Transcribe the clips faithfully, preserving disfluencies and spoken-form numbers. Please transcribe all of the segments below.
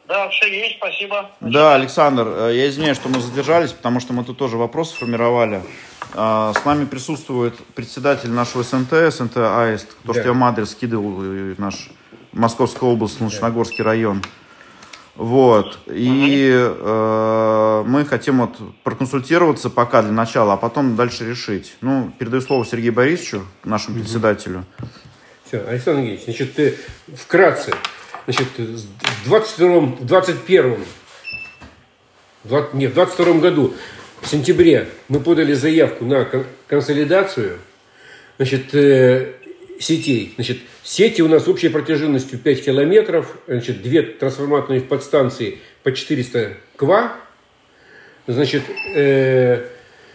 Да, все есть, спасибо. Да, Александр, я извиняюсь, что мы задержались, потому что мы тут тоже вопросы формировали. С нами присутствует председатель нашего СНТ, СНТ Аист, то, да. Что я вам адрес скидывал, наш Московская область, Солнечногорский да. район. Вот. И э, мы хотим вот проконсультироваться пока для начала, а потом дальше решить. Ну, передаю слово Сергею Борисовичу, нашему угу. председателю. Все, Александр Евгеньевич, значит, вкратце. Значит, в двадцать втором, двадцать первом, двадцать, нет, в двадцать втором году, в сентябре, мы подали заявку на консолидацию, значит, э, сетей. Значит, сети у нас общей протяженностью пять километров, значит, две трансформаторные подстанции по четыреста ква, значит, э,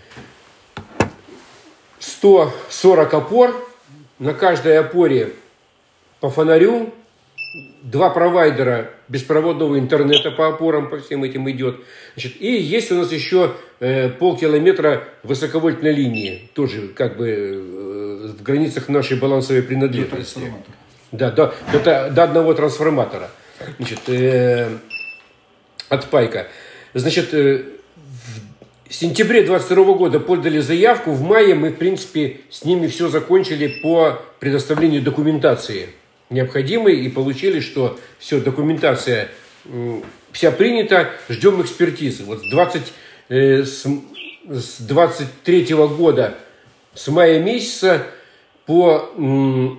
сто сорок опор, на каждой опоре по фонарю, два провайдера беспроводного интернета по опорам, по всем этим идет. Значит, и есть у нас еще э, полкилометра высоковольтной линии, тоже как бы э, в границах нашей балансовой принадлежности. Да, до, до, до одного трансформатора. Значит, э, от Пайка. Значит, э, в сентябре двадцать второго года подали заявку, в мае мы, в принципе, с ними все закончили по предоставлению документации необходимой и получили, что все, документация э, вся принята, ждем экспертизы. Вот двадцать, э, с, с двадцать третьего года, с мая месяца по э,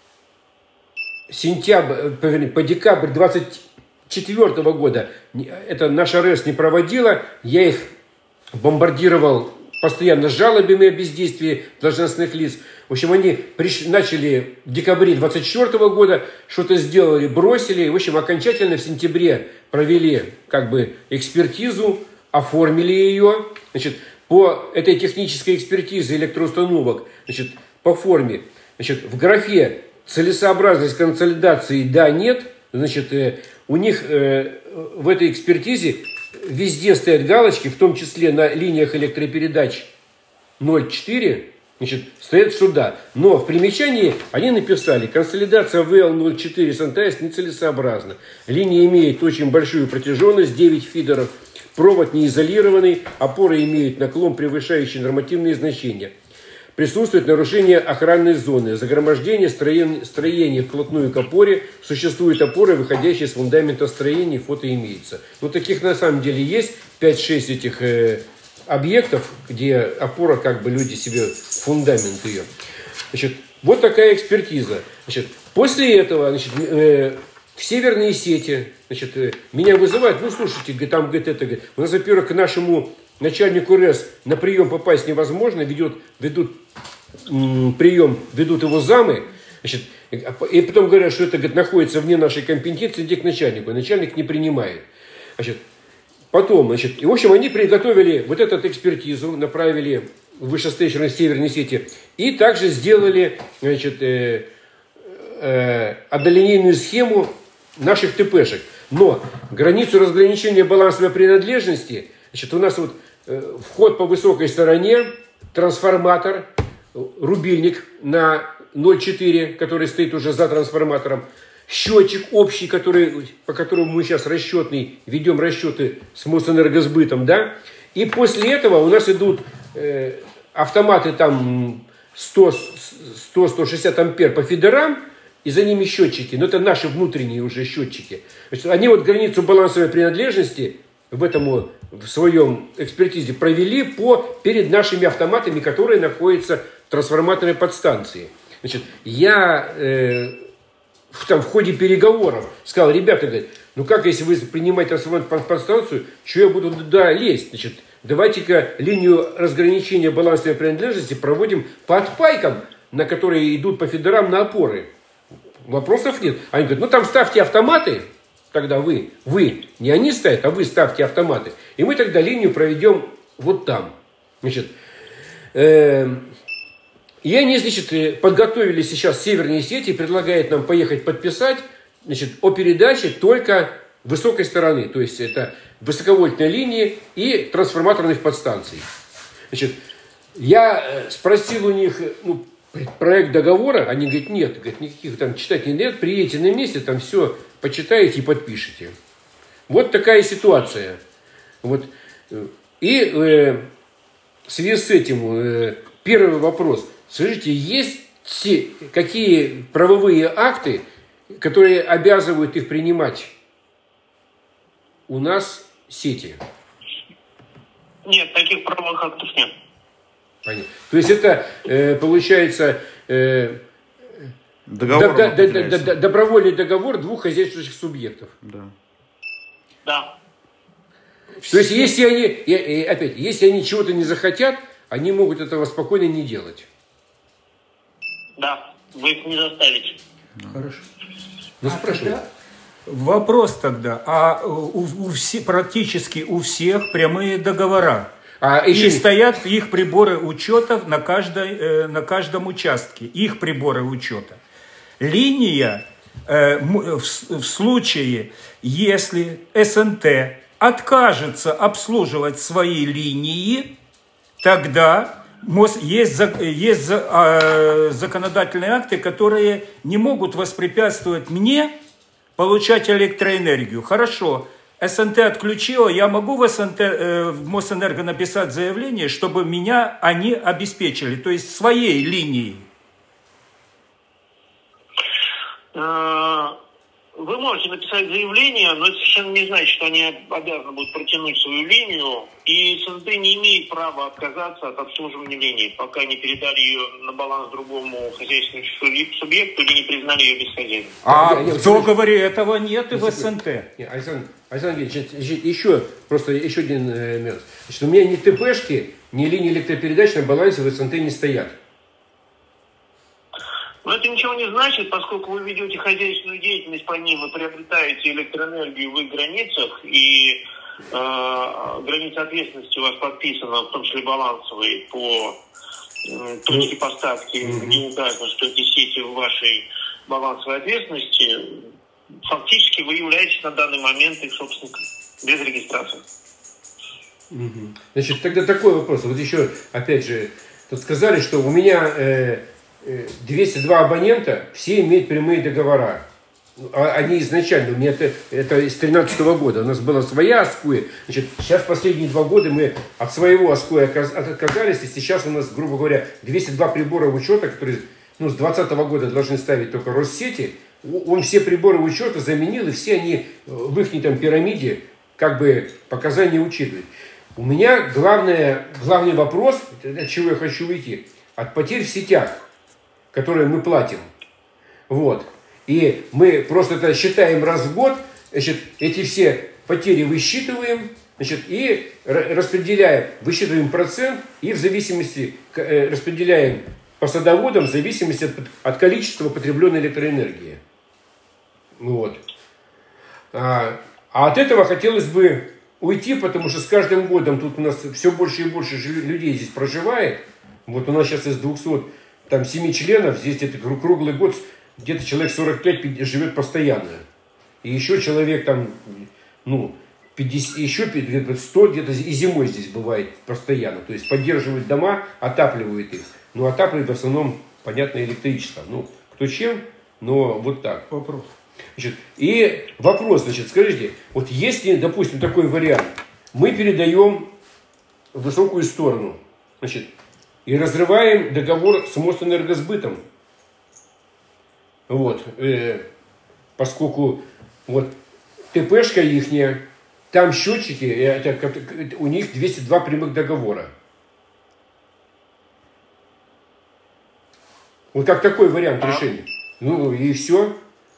сентябрь, по, по декабрь двадцать четвёртого года, это наша РЭС не проводила, я их бомбардировал постоянно жалобами о бездействии должностных лиц. В общем, они приш... начали в декабре двадцать четвёртого года, что-то сделали, бросили. В общем, окончательно в сентябре провели как бы экспертизу, оформили ее. Значит, по этой технической экспертизе электроустановок, значит, по форме, значит, в графе целесообразность консолидации да, нет. Значит, э, у них э, в этой экспертизе везде стоят галочки, в том числе на линиях электропередач ноль четыре, значит, стоят сюда. Но в примечании они написали: консолидация вэ эл ноль четыре СНТС нецелесообразна. Линия имеет очень большую протяженность, девять фидеров, провод не изолированный, опоры имеют наклон, превышающий нормативные значения. Присутствует нарушение охранной зоны, загромождение строения, строения вплотную к опоре, существуют опоры, выходящие с фундамента строений, фото имеется. Ну, таких на самом деле есть пять-шесть этих э, объектов, где опора, как бы люди себе фундамент ее. Значит, вот такая экспертиза. Значит, после этого, значит, э, в северные сети, значит, э, меня вызывают, ну, слушайте, там, говорит, это, говорит, у нас, во-первых, к нашему начальнику РЭС на прием попасть невозможно, ведет, ведут м, прием, ведут его замы, значит, и потом говорят, что это, говорит, находится вне нашей компетенции, иди к начальнику, и начальник не принимает. Значит, потом, значит, и, в общем, они приготовили вот эту экспертизу, направили в вышестоящие северные сети, и также сделали, значит, э, э, однолинейную схему наших ТПшек. Но границу разграничения балансовой принадлежности, значит, у нас вот э, вход по высокой стороне, трансформатор, рубильник на ноль четыре, который стоит уже за трансформатором, счетчик общий, который, по которому мы сейчас расчетный, ведем расчеты с Мосэнергосбытом, да, и после этого у нас идут э, автоматы там сто сто шестьдесят ампер по фидерам, и за ними счетчики, но это наши внутренние уже счетчики. Значит, они вот границу балансовой принадлежности в этом в своем экспертизе провели по, перед нашими автоматами, которые находятся в трансформаторной подстанции. Значит, я э, в, там, в ходе переговоров сказал: ребята, говорит, ну как, если вы принимаете трансформаторную подстанцию, что я буду туда лезть? Значит, давайте-ка линию разграничения балансовой принадлежности проводим по отпайкам, на которые идут по фидерам на опоры. Вопросов нет. Они говорят: ну там ставьте автоматы, тогда вы, вы, не они ставят, а вы ставьте автоматы. И мы тогда линию проведем вот там. Значит, э, и они, значит, подготовили сейчас северные сети, предлагают нам поехать подписать, значит, о передаче только высокой стороны. То есть это высоковольтной линии и трансформаторных подстанций. Значит, я спросил у них, ну, проект договора, они говорят: нет, говорят, никаких там читать не нет, приедете на месте, там все почитаете и подпишите. Вот такая ситуация. Вот. И э, в связи с этим э, первый вопрос. Скажите, есть те, какие правовые акты, которые обязывают их принимать у нас сети? Нет, таких правовых актов нет. Понятно. То есть это э, получается э, договор до, до, до, до, добровольный договор двух хозяйствующих субъектов. Да. Да. То есть если они, и, опять, если они чего-то не захотят, они могут этого спокойно не делать. Да, вы их не заставите. Хорошо. Ну, а спрашивай. тогда, вопрос тогда, а у, у все, практически у всех прямые договора. А и еще... стоят их приборы учета на, каждой, э, на каждом участке, их приборы учета. Линия э, в, в случае, если СНТ откажется обслуживать свои линии, тогда есть, есть законодательные акты, которые не могут воспрепятствовать мне получать электроэнергию. Хорошо, СНТ отключила, я могу в, СНТ, в Мосэнерго написать заявление, чтобы меня они обеспечили, то есть своей линией. Вы можете написать заявление, но это совершенно не значит, что они обязаны будут протянуть свою линию, и СНТ не имеет права отказаться от обслуживания линии, пока не передали ее на баланс другому хозяйственному субъекту или не признали ее бесхозяйной. А в договоре этого нет и в СНТ. Александр, Александр Ильич, еще, просто еще один момент. Значит, у меня ни ТПшки, ни линии электропередач на балансе в СНТ не стоят. Но это ничего не значит, поскольку вы ведете хозяйственную деятельность по ним и приобретаете электроэнергию в их границах, и э, граница ответственности у вас подписана, в том числе балансовые, по э, точке поставки, mm-hmm. где указано, что эти сети в вашей балансовой ответственности, фактически вы являетесь на данный момент их собственником, без регистрации. Mm-hmm. Значит, тогда такой вопрос. Вот еще, опять же, тут сказали, что у меня... Э, двести два абонента, все имеют прямые договора. Они изначально, у меня это, это из две тысячи тринадцатого года, у нас была своя АСКУЭ. Значит, сейчас последние два года мы от своего АСКУЭ отказались, и сейчас у нас, грубо говоря, двести два прибора учета, которые ну, с двадцатого года должны ставить только Россети. Он все приборы учета заменил, и все они в их там пирамиде как бы показания учитывают. У меня главное, главный вопрос, от чего я хочу уйти, от потерь в сетях, которые мы платим. Вот. И мы просто это считаем раз в год, значит, эти все потери высчитываем, значит, и распределяем, высчитываем процент, и в зависимости, распределяем по садоводам в зависимости от, от количества потребленной электроэнергии. Вот. А, а от этого хотелось бы уйти, потому что с каждым годом тут у нас все больше и больше людей здесь проживает. Вот у нас сейчас из двухсот там семи членов, здесь это круглый год, где-то человек сорок пять живет постоянно. И еще человек там, ну, пятьдесят, еще сто где-то и зимой здесь бывает постоянно. То есть поддерживают дома, отапливают их. Но отапливают в основном, понятно, электричеством. Ну, кто чем, но вот так. Вопрос. Значит, и вопрос, значит, скажите, вот если, допустим, такой вариант, мы передаем в высокую сторону, значит, и разрываем договор с Мосэнергосбытом. Вот. Э, поскольку вот ТПшка ихняя, там счетчики, это, это, у них двести два прямых договора. Вот как такой вариант а? решения. Ну и все.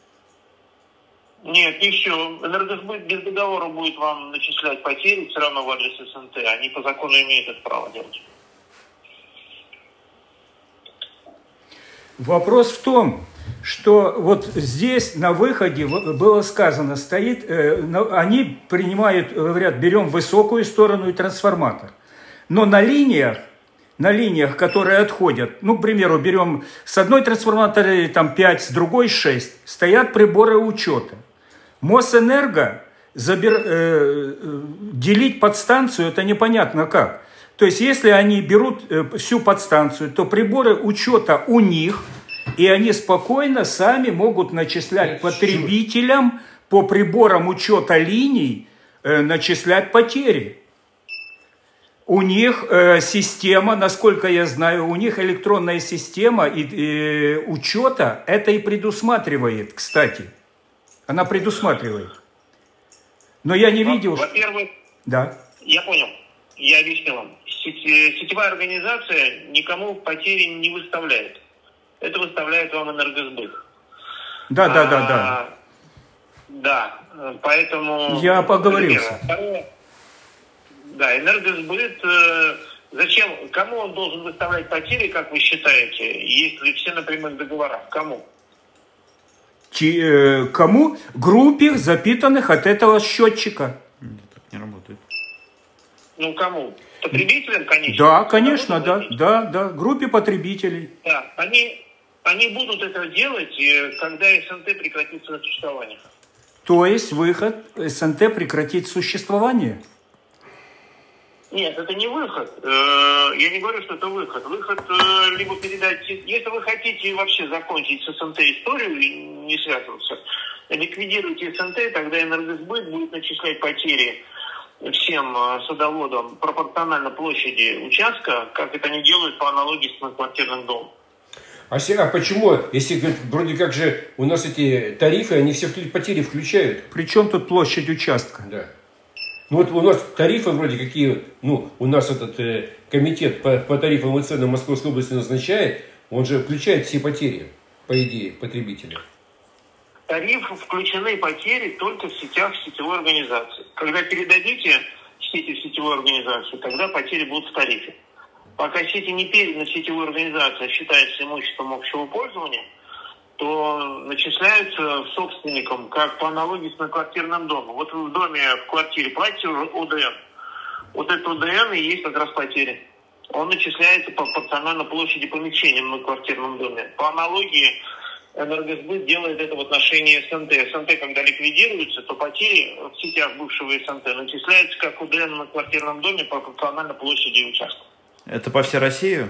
Нет, не все. Энергосбыт без договора будет вам начислять потери все равно в адрес СНТ. Они по закону имеют это право делать. Вопрос в том, что вот здесь на выходе было сказано, стоит, э, они принимают, говорят, берем высокую сторону и трансформатор. Но на линиях, на линиях, которые отходят, ну, к примеру, берем с одной трансформатора там пять, с другой шесть, стоят приборы учета. Мосэнерго забер, э, делить подстанцию, это непонятно как. То есть, если они берут всю подстанцию, то приборы учета у них, и они спокойно сами могут начислять потребителям по приборам учета линий э, начислять потери. У них э, система, насколько я знаю, у них электронная система и, э, учета это и предусматривает, кстати. Она предусматривает. Но я не видел... Во-первых, да. Я понял. Я объясню вам. Сетевая организация никому потери не выставляет. Это выставляет вам Энергосбыт. Да, да, а, да, да. Да, поэтому... Я поговорился. Второе, да, Энергосбыт, э, зачем, кому он должен выставлять потери, как вы считаете, если все на прямых договорах? Кому? Чи, э, кому? Группе запитанных от этого счетчика. Нет, так не работает. Ну, кому? Потребителям, конечно. Да, конечно, да, да, да, группе потребителей. Да, они, они будут это делать, когда СНТ прекратит свое существование. То есть выход СНТ прекратить существование? Нет, это не выход. Я не говорю, что это выход. Выход либо передать... Если вы хотите вообще закончить с СНТ историю и не связываться, ликвидируйте СНТ, тогда Энергосбыт будет начислять потери всем садоводам пропорционально площади участка, как это они делают по аналогии с многоквартирным домом. А, а почему, если вроде как же у нас эти тарифы, они все потери включают? Причем тут площадь участка? Да. Ну вот у нас тарифы вроде какие, ну у нас этот э, комитет по, по тарифам и ценам Московской области назначает, он же включает все потери, по идее, потребителя. В тариф включены потери только в сетях сетевой организации. Когда передадите сети в сетевую организацию, тогда потери будут в тарифе. Пока сети не переданы в сетевую организацию, а считаются имуществом общего пользования, то начисляются собственникам, как по аналогии с многоквартирным домом. Вот вы в доме, в квартире платите ОДН. Вот этот ОДН и есть как раз потери. Он начисляется пропорционально площади помещения в многоквартирном доме. По аналогии Энергосбыт делает это в отношении СНТ. СНТ, когда ликвидируется, то потери в сетях бывшего СНТ начисляются как ОДН на квартирном доме пропорционально площади и участку. Это по всей России?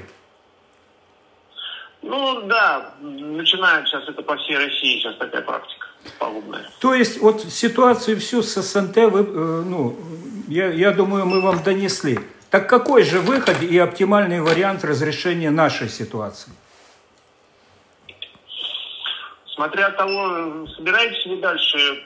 Ну да, начинают сейчас это по всей России, сейчас такая практика пагубная. То есть вот ситуацию всю с СНТ, вы, э, ну, я, я думаю, мы вам донесли. Так какой же выход и оптимальный вариант разрешения нашей ситуации? Смотря от того, собираетесь вы дальше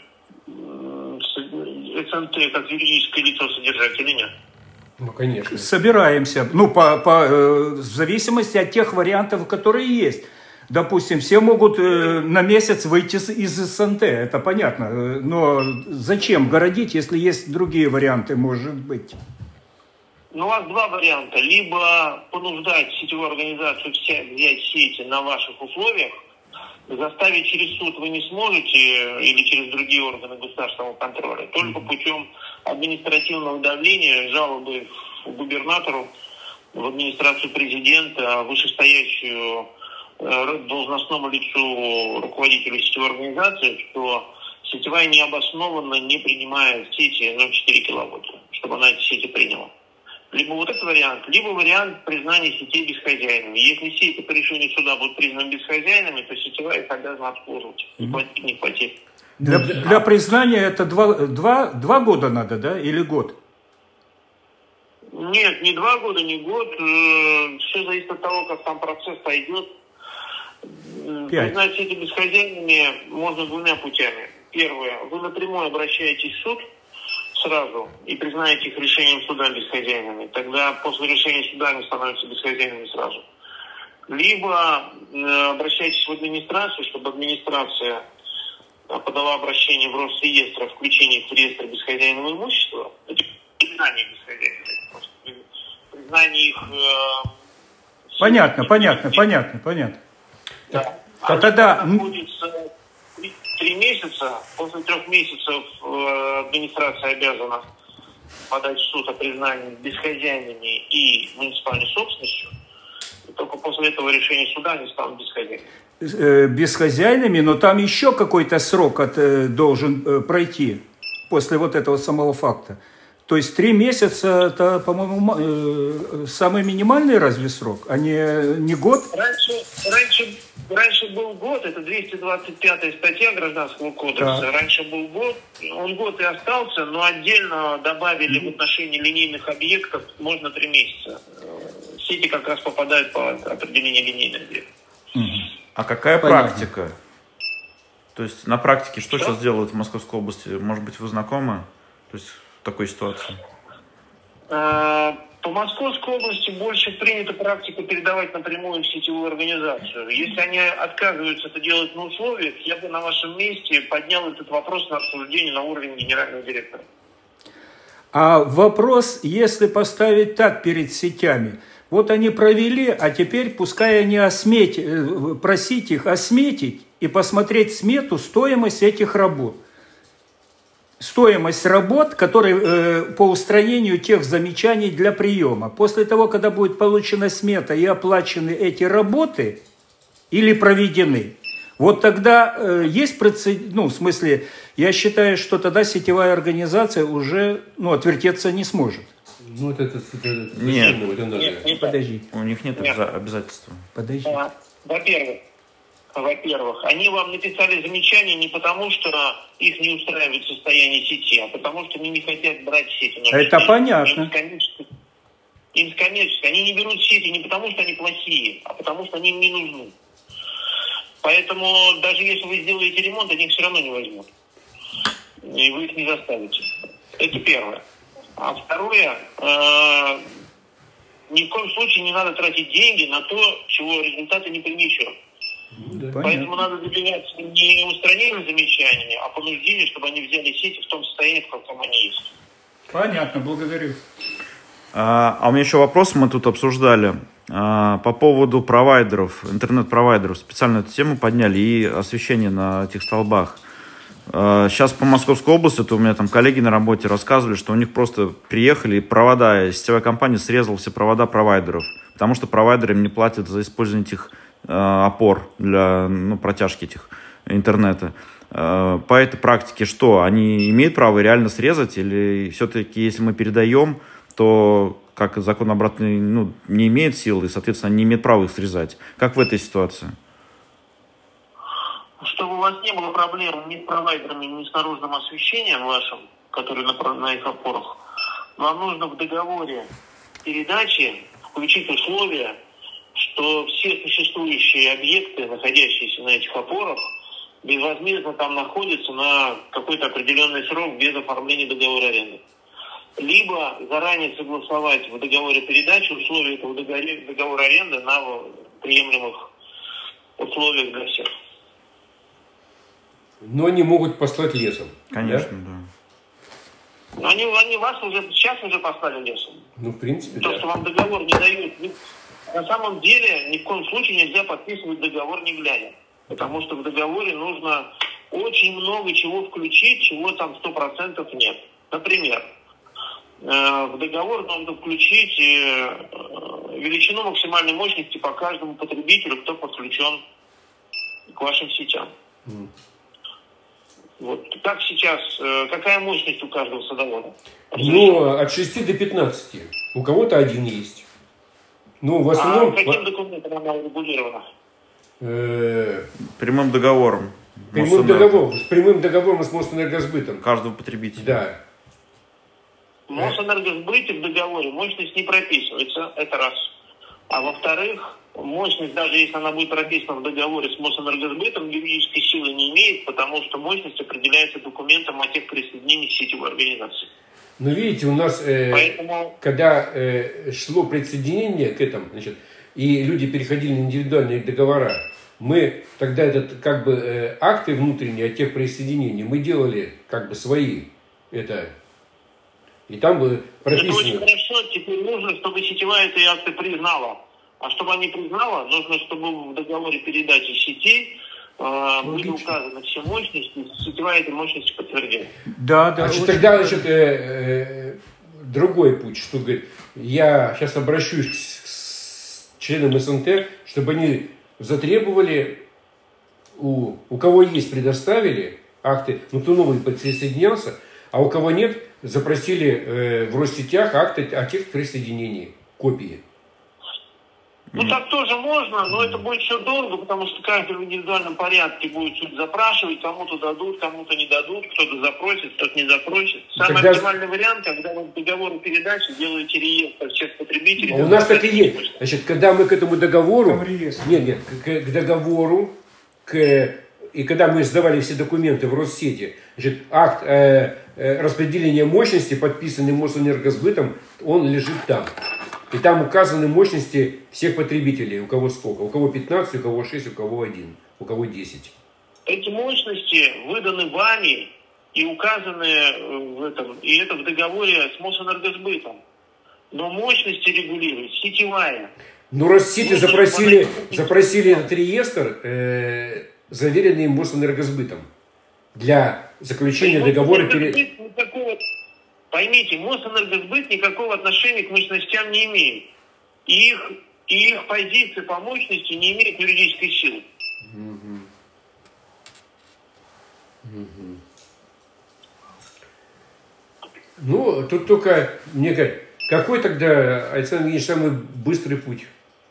СНТ как юридическое лицо содержать или нет? Ну, конечно. Собираемся. Ну, по, по, э, в зависимости от тех вариантов, которые есть. Допустим, все могут э, на месяц выйти из СНТ, это понятно. Но зачем городить, если есть другие варианты, может быть? Ну, у вас два варианта. Либо понуждать сетевую организацию взять сети на ваших условиях, заставить через суд вы не сможете или через другие органы государственного контроля, только путем административного давления, жалобы к губернатору, в администрацию президента, вышестоящую должностному лицу, руководителю сетевой организации, что сетевая необоснованно не принимает сети ноль целых четыре десятых киловатта, чтобы она эти сети приняла. Либо вот этот вариант, либо вариант признания сетей бесхозяйными. Если сети по решению суда будут признаны бесхозяйными, то сетевая их обязана обслуживать. Не платить, не платить. Для, для признания это два, два, два года надо, да, или год? Нет, не два года, не год. Все зависит от того, как там процесс пойдет. Пять. Признать сети бесхозяйными можно двумя путями. Первое, вы напрямую обращаетесь в суд сразу и признаете их решением суда бесхозяйными. Тогда после решения суда они становятся бесхозяйными сразу. Либо э, обращайтесь в администрацию, чтобы администрация подала обращение в Росреестр о включении их в реестр бесхозяйного имущества. Это признание бесхозяйного. Признание их... Э, понятно, понятно, понятно, понятно. Да. А тогда... находится три месяца, после трех месяцев э, администрация обязана подать в суд о признании бесхозяйными и муниципальной собственностью. И только после этого решения суда они станут бесхозяйными. Э, бесхозяйными, но там еще какой-то срок от, э, должен э, пройти после вот этого самого факта. То есть три месяца, это, по-моему, э, самый минимальный разве срок, а не, не год? Раньше, раньше, раньше был год, это двести двадцать пятая статья Гражданского кодекса. Да. Раньше был год, он год и остался, но отдельно добавили mm-hmm. в отношении линейных объектов можно три месяца. Сети как раз попадают по определению линейных объектов. Mm-hmm. А какая Понятно. практика? То есть на практике что, что сейчас делают в Московской области? Может быть, вы знакомы? То есть в такой ситуации? По Московской области больше принята практика передавать напрямую в сетевую организацию. Если они отказываются это делать на условиях, я бы на вашем месте поднял этот вопрос на обсуждение на уровень генерального директора. А вопрос, если поставить так перед сетями, вот они провели, а теперь пускай они осметят, просить их осметить и посмотреть смету, стоимость этих работ. Стоимость работ, которые э, по устранению тех замечаний для приема. После того, когда будет получена смета и оплачены эти работы или проведены, вот тогда э, есть прецедент, ну, в смысле, я считаю, что тогда сетевая организация уже, ну, отвертеться не сможет. Ну, это, это, это, это нет. Это надо. Нет, не Подожди. У них нет, нет. обязательства. Подожди. А, во-первых, Во-первых, они вам написали замечания не потому, что их не устраивает состояние сети, а потому, что они не хотят брать сети. Это понятно. Им коммерчески, им коммерчески. Они не берут сети не потому, что они плохие, а потому, что они им не нужны. Поэтому даже если вы сделаете ремонт, они их все равно не возьмут. И вы их не заставите. Это первое. А второе, э, ни в коем случае не надо тратить деньги на то, чего результата не принесет. Да, Поэтому понятно. Надо добиваться не устранения замечаний, а понуждения, чтобы они взяли сети в том состоянии, в каком они есть. Понятно, благодарю. А, а у меня еще вопрос, мы тут обсуждали а, по поводу провайдеров, интернет-провайдеров. Специально эту тему подняли и освещение на этих столбах. А, сейчас по Московской области, то у меня там коллеги на работе рассказывали, что у них просто приехали и провода, сетевая компания срезала все провода провайдеров, потому что провайдеры им не платят за использование этих опор для, ну, протяжки этих интернета. По этой практике что? Они имеют право реально срезать? Или все-таки, если мы передаем, то как закон обратный, ну, не имеет силы, и, соответственно, они не имеют права их срезать? Как в этой ситуации? Чтобы у вас не было проблем ни с провайдерами, ни с наружным освещением вашим, который на, на их опорах, вам нужно в договоре передачи включить условия, что все существующие объекты, находящиеся на этих опорах, безвозмездно там находятся на какой-то определенный срок без оформления договора аренды. Либо заранее согласовать в договоре передачи условия этого договора аренды на приемлемых условиях для всех. Но они могут послать лесом. Конечно, да. да. Они, они вас уже сейчас уже послали лесом. Ну, в принципе, То, да. что вам договор не дают. На самом деле, ни в коем случае нельзя подписывать договор не глядя. Потому что в договоре нужно очень много чего включить, чего там сто процентов нет. Например, в договор нужно включить величину максимальной мощности по каждому потребителю, кто подключен к вашим сетям. Mm. Вот. Как сейчас, какая мощность у каждого садовода? Ну, от шести до пятнадцати. У кого-то один есть. Ну, в основном... А каким документом она урегулирована? Прямым договором. Прямым договором. С прямым договором с Мосэнергосбытом. Каждого потребителя. Да. В Мосэнергосбыте в договоре мощность не прописывается, это раз. А во-вторых, мощность, даже если она будет прописана в договоре с Мосэнергосбытом, юридической силы не имеет, потому что мощность определяется документом о тех присоединениях к сетевой организации. Но видите, у нас, э, Поэтому... когда э, шло присоединение к этому, значит, и люди переходили на индивидуальные договора, мы тогда этот, как бы, э, акты внутренние о тех присоединениях мы делали как бы свои. Это, и там бы прописано... Это очень хорошо, теперь нужно, чтобы сетевая эти акты признала. А чтобы они признала, нужно, чтобы в договоре передачи сетей э, были указаны все мощности, сетевая эти мощности подтвердила. Да, да. Значит, тогда, значит, э, э, другой путь, что говорит, я сейчас обращусь к, к членам СНТ, чтобы они затребовали, у, у кого есть, предоставили акты, ну кто новый присоединялся, а у кого нет, запросили э, в Россетях акты о тех присоединении, копии. Ну, так тоже можно, но это будет все долго, потому что каждый в индивидуальном порядке будет что-то запрашивать, кому-то дадут, кому-то не дадут, кто-то запросит, кто-то не запросит. Самый Тогда... оптимальный вариант, когда вы в договоре передачи делаете реестр всех потребителей. А у нас так и есть. Значит, когда мы к этому договору... Нет, нет, к, к договору, к, и когда мы сдавали все документы в Россети, значит, акт э, э, распределения мощности, подписанный Мосэнергосбытом, он лежит там. И там указаны мощности всех потребителей, у кого сколько. У кого пятнадцать, у кого шесть, у кого один, у кого десять. Эти мощности выданы вами и указаны в этом, и это в договоре с Мосэнергосбытом. Но мощности регулирует сетевая. Ну, Россети запросили, запросили этот реестр, э, заверенный Мосэнергосбытом, для заключения договора перед... Поймите, Мосэнергосбыт никакого отношения к мощностям не имеет. И их, и их позиция по мощности не имеет юридической силы. Угу. Угу. Ну, тут только, мне кажется, какой тогда, Александр Евгеньевич, самый быстрый путь?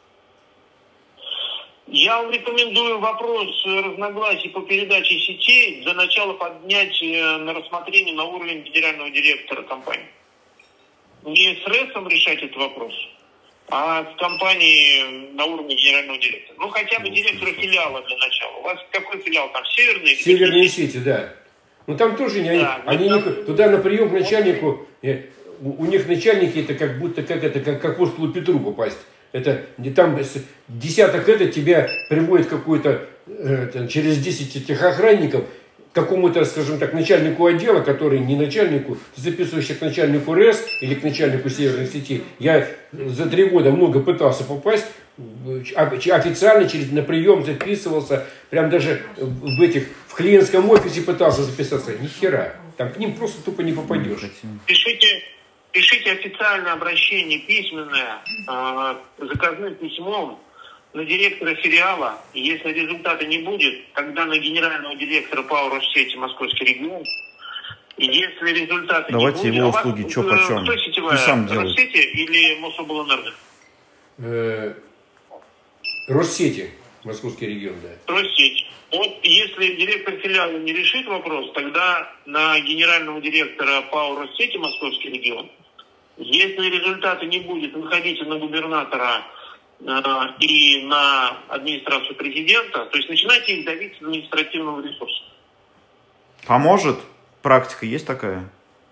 Я вам рекомендую вопрос разногласий по передаче сетей для начала поднять на рассмотрение на уровень генерального директора компании. Не с РЭСом решать этот вопрос, а с компанией на уровне генерального директора. Ну, хотя бы директора филиала для начала. У вас какой филиал там? Северный? Северные сети, да. Ну, там тоже не, да, они, они там... туда на прием к начальнику, у, у них начальники это как будто, как это, как к апостолу Петру попасть. Это там десяток это тебя приводит какой-то э, через десять этих охранников к какому-то, скажем так, начальнику отдела, который не начальнику, ты записываешься к начальнику РЭС или к начальнику северных сетей. Я за три года много пытался попасть, официально через, на прием записывался, прям даже в этих, в клиентском офисе пытался записаться. Ни хера. Там к ним просто тупо не попадешь. Пишите. Пишите официальное обращение, письменное, э, заказным письмом на директора филиала. И если результата не будет, тогда на генерального директора ПАО Россети Московский регион. И если результата Давайте не будет... его Давайте услуги, его что почем? Кто сетевая? Сам Россети или Мособлэнерго? Э, Россети, Московский регион, да. Россети. Вот если директор филиала не решит вопрос, тогда на генерального директора ПАО Россети Московский регион. Если результата не будет, выходите на губернатора э, и на администрацию президента, то есть начинайте их давить с административного ресурса. Поможет? Практика есть такая?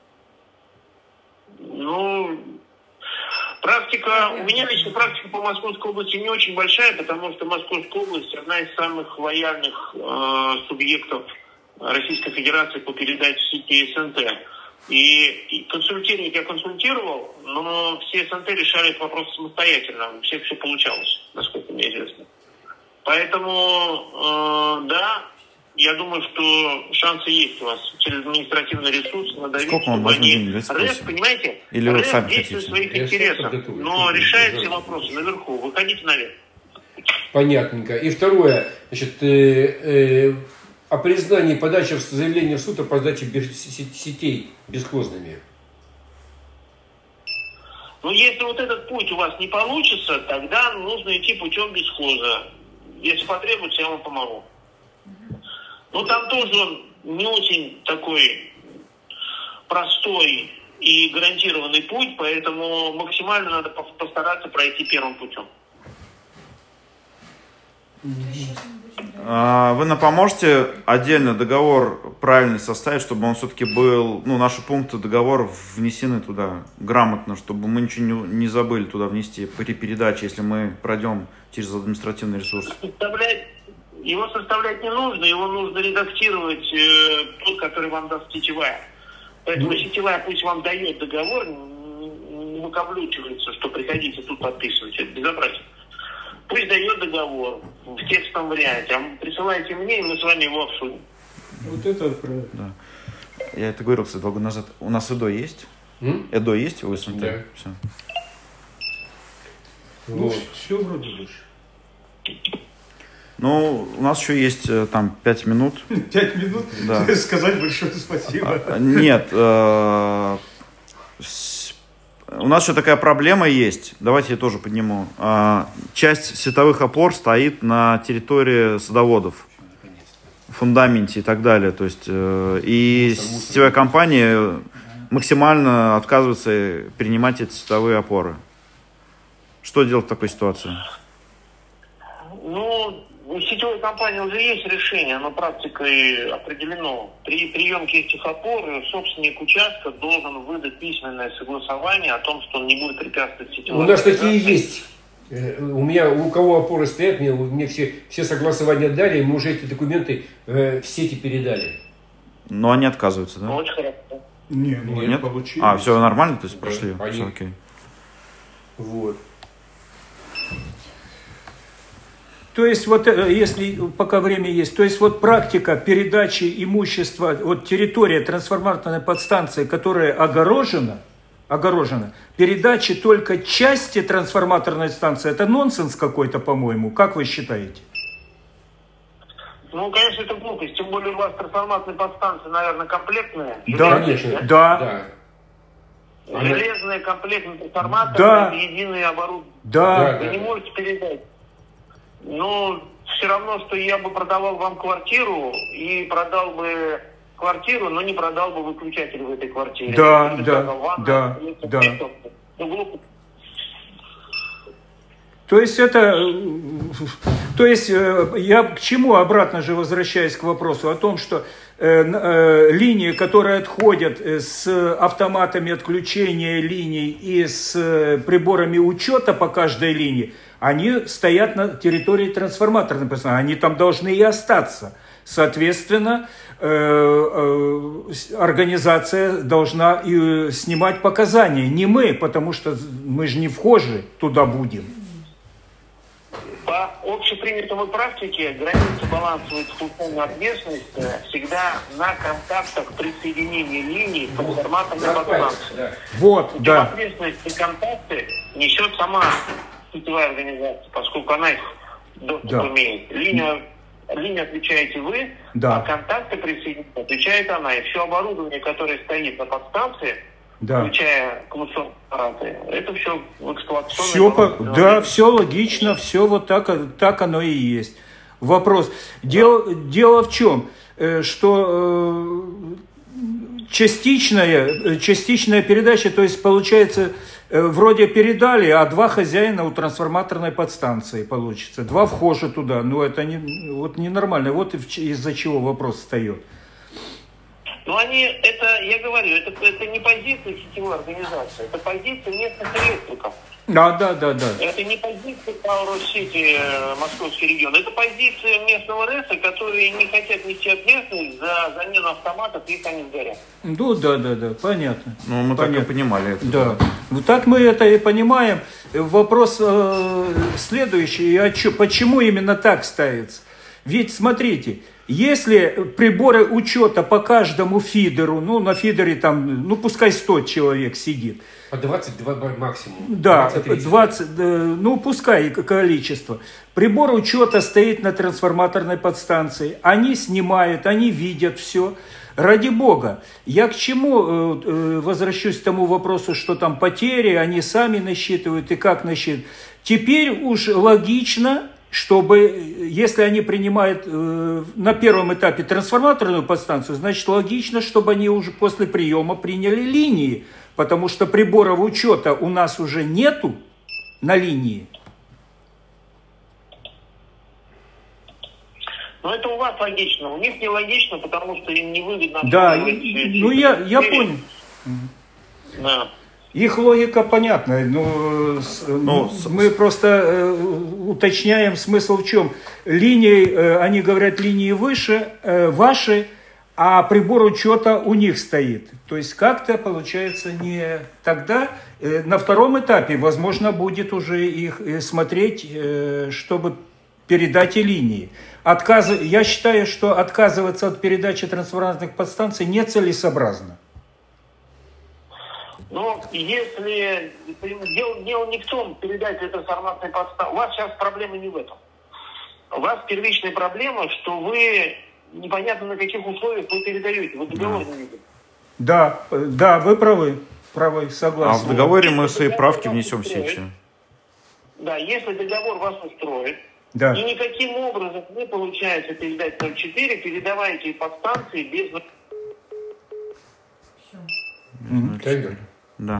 Ну, практика, у меня лично практика по Московской области не очень большая, потому что Московская область одна из самых лояльных э, субъектов Российской Федерации по передаче сети СНТ. И, и консультировать я консультировал, но все СНТ решали этот вопрос самостоятельно. У всех все получалось, насколько мне известно. Поэтому, э, да, я думаю, что шансы есть у вас через административный ресурс надавить. Сколько он возьмет денег? РЭС, понимаете, или вы сами действует в своих я интересах, но решает все вопросы наверху. Выходите наверх. Понятненько. И второе, значит, э, э, о признании подачи заявления в суд о подаче сетей бесхозными. Ну, если вот этот путь у вас не получится, тогда нужно идти путем бесхоза. Если потребуется, я вам помогу. Но там тоже он не очень такой простой и гарантированный путь, поэтому максимально надо постараться пройти первым путем. Вы нам поможете отдельно договор правильно составить, чтобы он все-таки был, ну, наши пункты договора внесены туда грамотно, чтобы мы ничего не, не забыли туда внести при передаче, если мы пройдем через административный ресурс. Составлять, его составлять не нужно, его нужно редактировать э, тот, который вам даст сетевая. Поэтому сетевая пусть вам дает договор, не выкаблучивается, что приходите тут подписывать, это безобразие. Пусть дает договор в текстовом варианте, а присылайте мне, и мы с вами его обсудим. Вот это правильно. Да. Я это говорил, кстати, два года назад. У нас ЭДО есть? М? ЭДО есть у СНТ? Да. Все. Ну, вот. Все вроде больше. Ну, у нас еще есть там пять минут. Пять минут? Да. Сказать большое спасибо. А, нет. Э, у нас еще такая проблема есть. Давайте я тоже подниму. Часть световых опор стоит на территории садоводов, в фундаменте и так далее. То есть, и сетевая компания максимально отказывается принимать эти световые опоры. Что делать в такой ситуации? Ну, у сетевой компании уже есть решение, оно практикой определено. При приемке этих опор собственник участка должен выдать письменное согласование о том, что он не будет препятствовать сетевой. У нас такие есть. У меня, у кого опоры стоят, мне, мне все, все согласования дали, и мы уже эти документы э, в сети передали. Но они отказываются, да? Очень хорошо. Нет, нет, нет? Получили. А, все нормально, то есть да, прошли? Они... Все окей. Вот. То есть вот если пока время есть, то есть вот практика передачи имущества, вот территория трансформаторной подстанции, которая огорожена, огорожена, передачи только части трансформаторной станции, это нонсенс какой-то, по-моему. Как вы считаете? Ну, конечно, это глупость. Тем более у вас трансформаторные подстанции, наверное, комплектные. Да, конечно. Да. да. Железные комплектные трансформаторы, да. единые оборудование. Да. Вы не можете передать. Но все равно, что я бы продавал вам квартиру и продал бы квартиру, но не продал бы выключатель в этой квартире. Да, да, да, да. Ну, глупо. То есть это, то есть я к чему обратно же возвращаюсь к вопросу о том, что э, э, линии, которые отходят с автоматами отключения линий и с приборами учета по каждой линии, они стоят на территории трансформаторной подстанции, они там должны и остаться. Соответственно, э, э, организация должна и снимать показания, не мы, потому что мы же не вхожи туда будем. По общепринятому практике граница балансовой эксплуатационной ответственности всегда на контактах присоединения линий к трансформаторной подстанции. Вот, да. Ответственность и контакты несет сама сетевая организация, поскольку она их доступ да. имеет. Линию, линию отвечаете вы, да. а контакты присоединения отвечает она. И все оборудование, которое стоит на подстанции, да. включая коммуникационные аппараты, это все в эксплуатационной все по, да, все логично, все вот так, так оно и есть. Вопрос. Дело, дело в чем? Что частичная, частичная передача, то есть получается, вроде передали, а два хозяина у трансформаторной подстанции получится. Два вхожи туда. Ну, это не, вот ненормально. Вот из-за чего вопрос встает. Ну, они, это, я говорю, это, это не позиция сетевой организации, это позиция местных электриков. Да, да, да, да. Это не позиция Россети Московский регион, это позиция местного РЭСа, которые не хотят нести ответственность за замену автоматов, если они сгорят. Ну, да, да, да, понятно. Ну, мы понятно. Так и понимали это. Да. Вот так мы это и понимаем. Вопрос э, следующий, а чё, почему именно так ставится? Ведь, смотрите, если приборы учета по каждому фидеру, ну, на фидере там, ну, пускай сто человек сидит. По двадцать два максимум. Да, двадцать, ну, пускай количество. Прибор учета стоит на трансформаторной подстанции. Они снимают, они видят все. Ради бога, я к чему э, возвращусь к тому вопросу, что там потери, они сами насчитывают и как насчитывают. Теперь уж логично, чтобы, если они принимают э, на первом этапе трансформаторную подстанцию, значит логично, чтобы они уже после приема приняли линии, потому что приборов учета у нас уже нету на линии. Но это у вас логично, у них не логично, потому что им не выгодно. Да, и, ну я, я понял. Да. Их логика понятна, но, но мы просто э, уточняем смысл в чем. Линии, э, они говорят, линии выше, э, ваши, а прибор учета у них стоит. То есть как-то получается не тогда. Э, на втором этапе, возможно, будет уже их э, смотреть, э, чтобы передать и линии. Отказ... Я считаю, что отказываться от передачи трансформаторных подстанций нецелесообразно. Но если дело, дело не в том, передать трансформаторной подстанции, у вас сейчас проблема не в этом. У вас первичная проблема, что вы непонятно на каких условиях вы передаете, вы договор не видите. Да, да, вы правы. правой согласен. А в договоре мы свои правки внесем все эти. Да, если договор вас устроит, Да. и никаким образом не получается передать ноль четыре, передавайте подстанции без... Все.